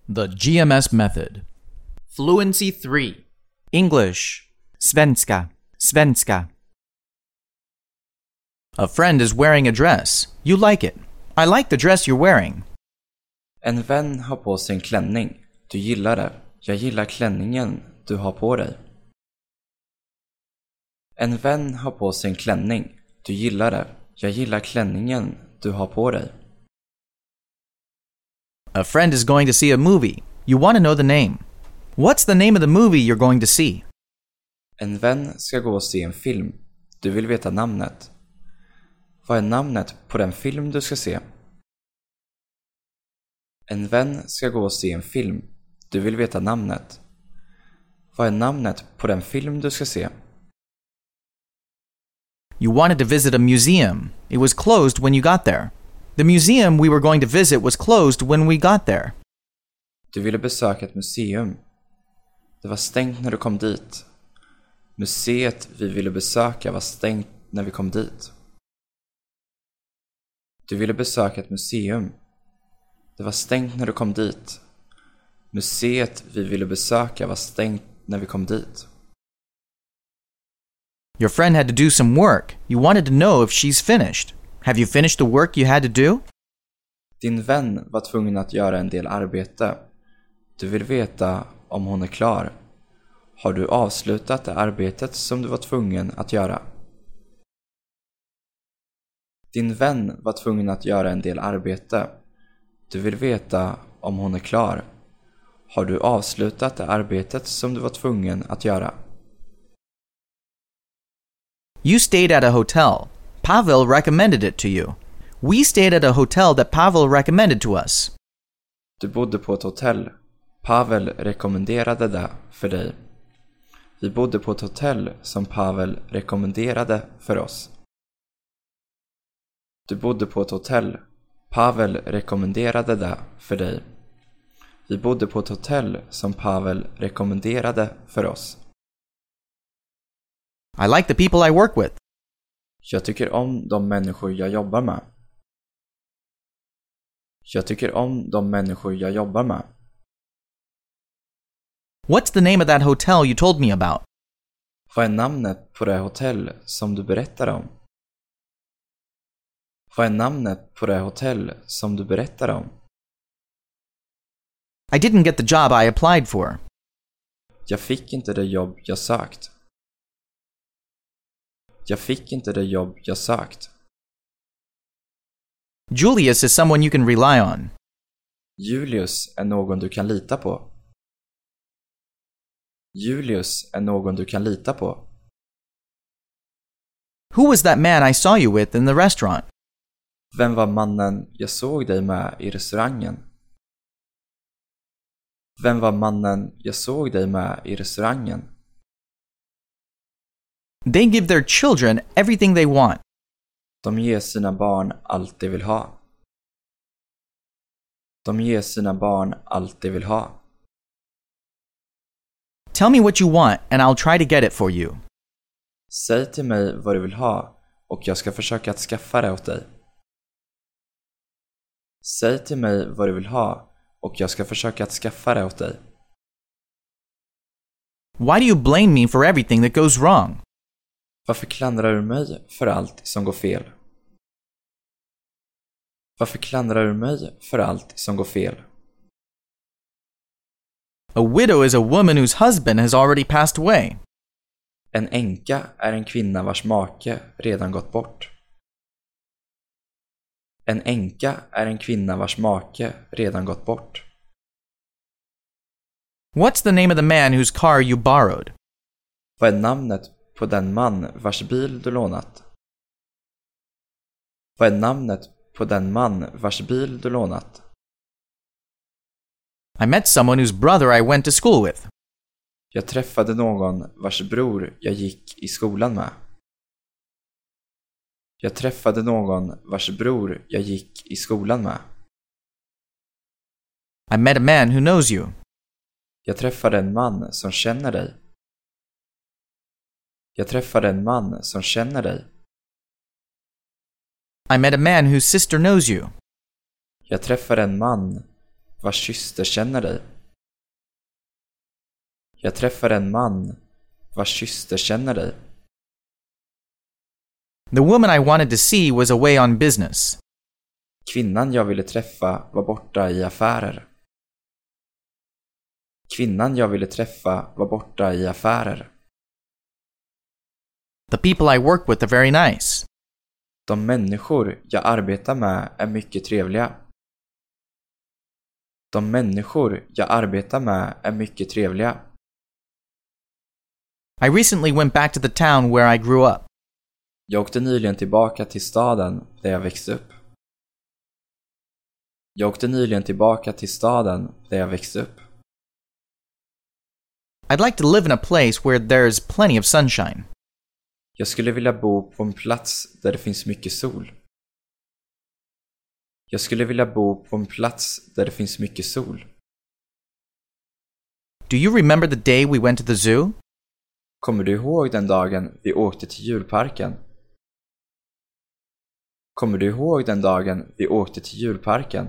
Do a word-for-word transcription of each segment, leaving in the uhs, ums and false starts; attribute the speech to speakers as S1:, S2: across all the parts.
S1: The G M S method.
S2: Fluency three.
S3: English. Svenska. Svenska.
S1: A friend is wearing a dress. You like it. I like the dress you're wearing.
S4: En vän har på sig en klänning. Du gillar det. Jag gillar klänningen du har på dig. En vän har på sig en klänning. Du gillar det. Jag gillar klänningen du har på dig.
S1: A friend is going to see a movie. You want to know the name. What's the name of the movie you're going to see?
S4: En vän ska gå och se en film. Du vill veta namnet. Vad är namnet på den film du ska se? En vän ska gå och se en film. Du vill veta namnet. Vad är namnet på den film du ska se?
S1: You wanted to visit a museum. It was closed when you got there. The museum we were going to visit was closed when we got there.
S4: Du ville besöka ett museum. Det var stängt när du kom dit. Museet vi ville besöka var stängt när vi kom dit. Du ville besöka ett museum. Det var stängt när du kom dit. Museet vi ville besöka var stängt när vi kom dit.
S1: Your friend had to do some work. You wanted to know if she's finished. Have you finished the work you had to do?
S4: Din vän var tvungen att göra en del arbete. Du vill veta om hon är klar. Har du avslutat det arbetet som du var tvungen att göra? Din vän var tvungen att göra en del arbete. Du vill veta om hon är klar. Har du avslutat det arbetet som du var tvungen att göra?
S1: You stayed at a hotel. Pavel recommended it to you. We stayed at a hotel that Pavel recommended to us.
S4: Du bodde på ett hotell. Pavel rekommenderade det för dig. Vi bodde på ett hotell som Pavel rekommenderade för oss. Du bodde på ett hotell. Pavel rekommenderade det för dig. Vi bodde på ett hotell som Pavel rekommenderade för oss.
S1: I like the people I work with.
S4: Jag tycker om de människor jag jobbar med. Jag tycker om de människor jag jobbar med.
S1: What's the name of that hotel you told me about?
S4: Vad är namnet på det hotell som du berättade om? Vad är namnet på det hotell som du berättade om?
S1: I didn't get the job I applied for.
S4: Jag fick inte det jobb jag sökt. Jag fick inte det jobb jag sökt.
S1: Julius is someone you can rely on.
S4: Julius är någon du kan lita på. Julius är någon du kan lita på.
S1: Who was that man I saw you with in the restaurant?
S4: Vem var mannen jag såg dig med i restaurangen? Vem var mannen jag såg dig med i restaurangen?
S1: They give their children everything they want.
S4: De ger sina barn allt de vill ha. De ger sina barn allt de vill ha.
S1: Tell me what you want and I'll try to get it for you.
S4: Säg till mig vad du vill ha och jag ska försöka att skaffa det åt dig. Säg till mig vad du vill ha och jag ska försöka att skaffa det åt dig.
S1: Why do you blame me for everything that goes wrong?
S4: Varför klandrar du mig för allt som går fel? Varför klandrar du mig för allt som går fel?
S1: A widow is a woman whose husband has already passed away.
S4: En änka är en kvinna vars make redan gått bort. En änka är en kvinna vars make redan gått bort.
S1: What's the name of the man whose car you borrowed?
S4: Vad är namnet på den man vars bil du lånat? Vad är namnet på den man vars bil du lånat?
S1: I met someone whose brother I went to school with.
S4: Jag träffade någon vars bror jag gick i skolan med. Jag träffade någon vars bror jag gick i skolan med.
S1: I met a man who knows you.
S4: Jag träffade en man som känner dig. Jag träffade en man som känner dig.
S1: I met a man whose sister knows you.
S4: Jag träffade en man vars syster känner dig. Jag träffade en man vars syster känner dig.
S1: The woman I wanted to see was away on business.
S4: Kvinnan jag ville träffa var borta i affärer. Kvinnan jag ville träffa var borta i affärer.
S1: The people I work with are very nice.
S4: De människor jag arbetar med är mycket trevliga. De människor jag arbetar med är mycket trevliga.
S1: I recently went back to the town where I grew up.
S4: Jag åkte nyligen tillbaka till staden där jag växte upp. Jag åkte nyligen tillbaka till staden där jag växte upp.
S1: I'd like to live in a place where there's plenty of sunshine.
S4: Jag skulle vilja bo på en plats där det finns mycket sol. Jag skulle vilja bo på en plats där det finns mycket sol.
S1: Do you remember the day we went to the zoo?
S4: Kommer du ihåg den dagen vi åkte till djurparken? Kommer du ihåg den dagen vi åkte till djurparken?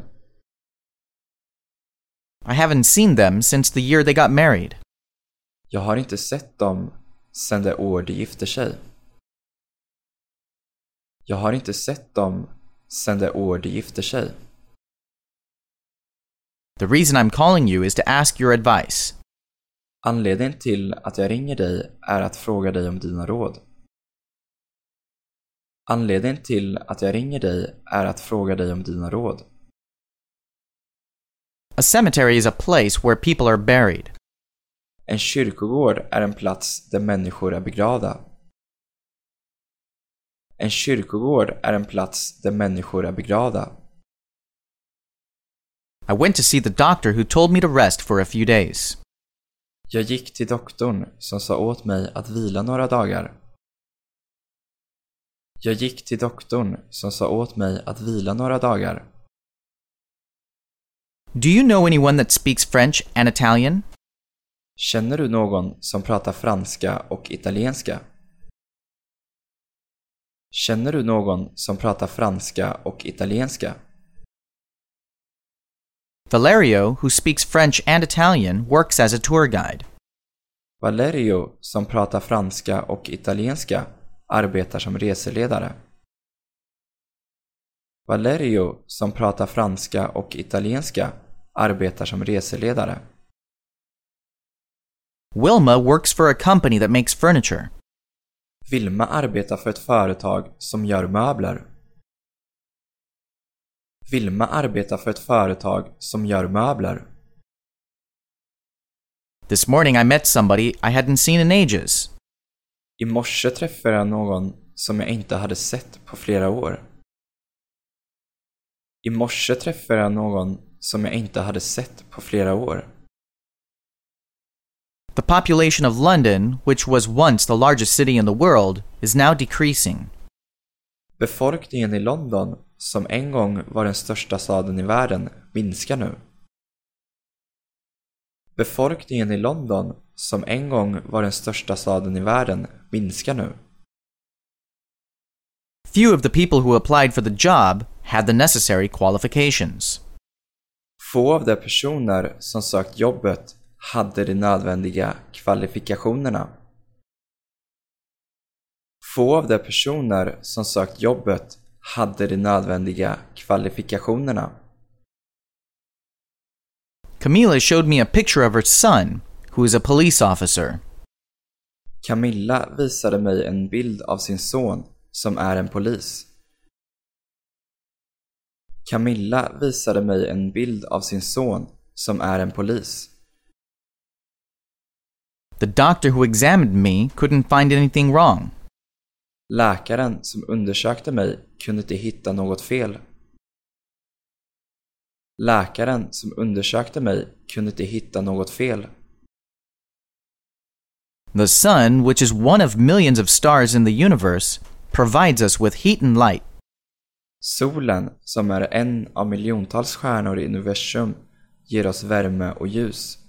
S1: I haven't seen them since the year they got married.
S4: Jag har inte sett dem sedan det år de gifte sig. Jag har inte sett dem sedan det år de gifte sig.
S1: The reason I'm calling you is to ask your advice.
S4: Anledningen till att jag ringer dig är att fråga dig om dina råd. Anledningen till att jag ringer dig är att fråga dig om dina råd.
S1: A cemetery is a place where people are buried.
S4: En kyrkogård är en plats där människor är begravda. En kyrkogård är en plats där människor är begravda.
S1: I went to see the doctor who told me to rest for a few days.
S4: Jag gick till doktorn som sa åt mig att vila några dagar. Jag gick till doktorn som sa åt mig att vila några dagar.
S1: Do you know anyone that speaks French and Italian?
S4: Känner du någon som pratar franska och italienska? Känner du någon som pratar franska och italienska?
S1: Valerio, who speaks French and Italian, works as a tour guide.
S4: Valerio, som pratar franska och italienska, arbetar som reseledare. Valerio, som pratar franska och italienska, arbetar som reseledare.
S1: Wilma works for a company that makes furniture.
S4: Vilma arbetar för ett företag som gör möbler. Vilma arbetar för ett företag som gör möbler.
S1: This morning I met somebody I hadn't seen in ages.
S4: I morse träffade jag någon som jag inte hade sett på flera år. I morse träffade jag någon som jag inte hade sett på flera år.
S1: The population of London, which was once the largest city in the world, is now decreasing.
S4: Befolkningen i London, som en gång var den största staden i världen, minskar nu. Befolkningen i London, som en gång var den största staden i världen, minskar nu.
S1: Few of the people who applied for the job had the necessary qualifications.
S4: Få av de personer som sökt jobbet hade de nödvändiga kvalifikationerna. Få av de personer som sökt jobbet hade de nödvändiga kvalifikationerna.
S1: Camila showed me a picture of her son, who is a police officer.
S4: Camilla visade mig en bild av sin son som är en polis. Camilla visade mig en bild av sin son som är en polis.
S1: The doctor who examined me couldn't find anything wrong.
S4: Läkaren som undersökte mig kunde inte hitta något fel. Läkaren som undersökte mig kunde inte hitta något fel.
S1: The sun, which is one of millions of stars in the universe, provides us with heat and light.
S4: Solen, som är en av miljontals stjärnor i universum, ger oss värme och ljus.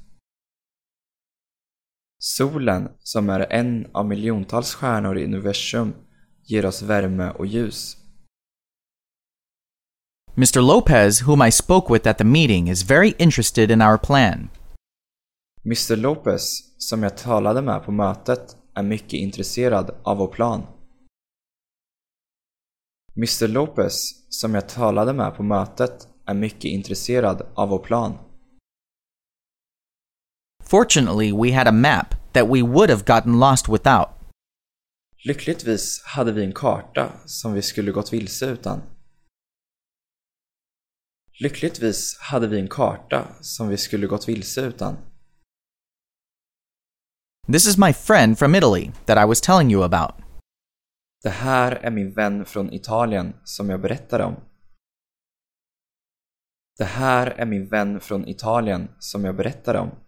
S4: Solen, som är en av miljontals stjärnor i universum, ger oss värme och ljus.
S1: Mister Lopez, whom I spoke with at the meeting, is very interested in our plan.
S4: Mister Lopez, som jag talade med på mötet, är mycket intresserad av vår plan. Mister Lopez, som jag talade med på mötet, är mycket intresserad av vår plan.
S1: Fortunately, we had a map that we would have gotten lost without.
S4: Lyckligtvis hade vi en karta som vi skulle gått vilse utan. Lyckligtvis hade vi en karta som vi skulle gått vilse utan.
S1: This is my friend from Italy that I was telling you about.
S4: Det här är min vän från Italien som jag berättade om. Det här är min vän från Italien som jag berättade om.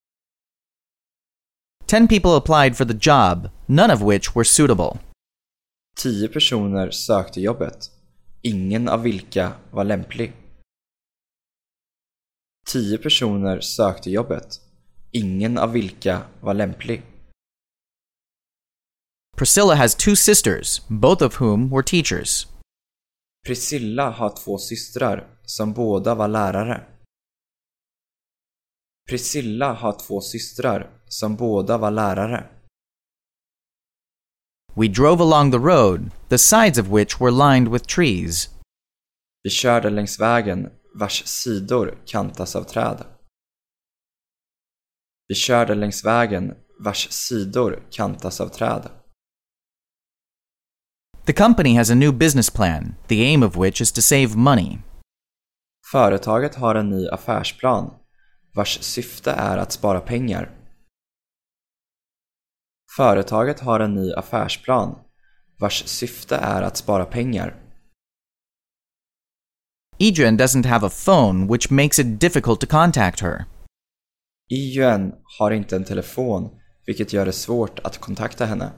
S1: Ten people applied for the job, none of which were suitable.
S4: Tio personer sökte jobbet, ingen av vilka var lämplig. Tio personer sökte jobbet, ingen av vilka var lämplig.
S1: Priscilla has two sisters, both of whom were teachers.
S4: Priscilla har två systrar som båda var lärare. Priscilla har två systrar som båda var lärare.
S1: We drove along the road, the sides of which were lined with trees.
S4: Vi körde längs vägen vars sidor kantas av träd. Vi körde längs vägen vars sidor kantas av träd.
S1: The company has a new business plan, the aim of which is to save money.
S4: Företaget har en ny affärsplan vars syfte är att spara pengar. Företaget har en ny affärsplan vars syfte är att spara pengar.
S1: Adrian doesn't have a phone, which makes it difficult to contact her.
S4: Yuen har inte en telefon, vilket gör det svårt att kontakta henne.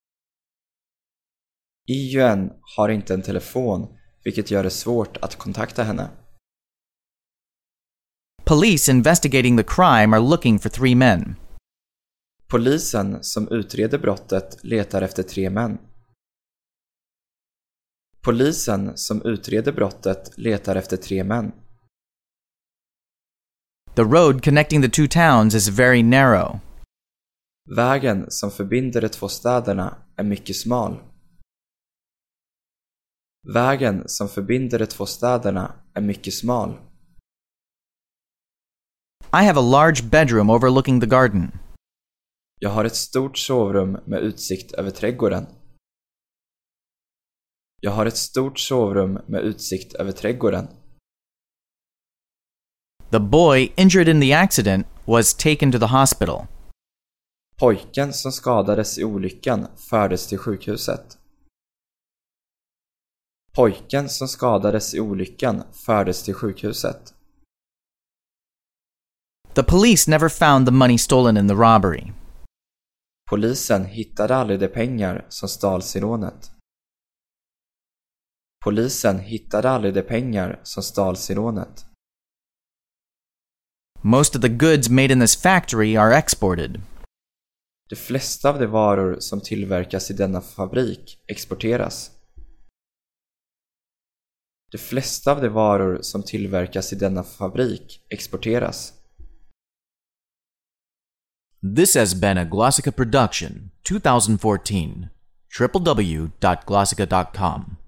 S4: Yuen har inte en telefon, vilket gör det svårt att kontakta henne.
S1: Police investigating the crime are looking for three men.
S4: Polisen som utreder brottet letar efter tre män. Polisen som utreder brottet letar efter tre män.
S1: The road connecting the two towns is very narrow.
S4: Vägen som förbinder de två städerna är mycket smal. Vägen som förbinder de två städerna är mycket smal.
S1: I have a large bedroom overlooking the garden.
S4: Jag har ett stort sovrum med utsikt över trädgården. Jag har ett stort sovrum med utsikt över trädgården.
S1: The boy injured in the accident was taken to the hospital.
S4: Pojken som skadades i olyckan fördes till sjukhuset. Pojken som skadades i olyckan fördes till sjukhuset.
S1: The police never found the money stolen in the robbery.
S4: Polisen hittade aldrig de pengar som stals i rånet. Polisen hittade aldrig de pengar som stals i rånet.
S1: Most of the goods made in this factory are exported.
S4: De flesta av de varor som tillverkas i denna fabrik exporteras. De flesta av de varor som tillverkas i denna fabrik exporteras.
S2: This has been a Glossica production, twenty fourteen. w w w dot glossica dot com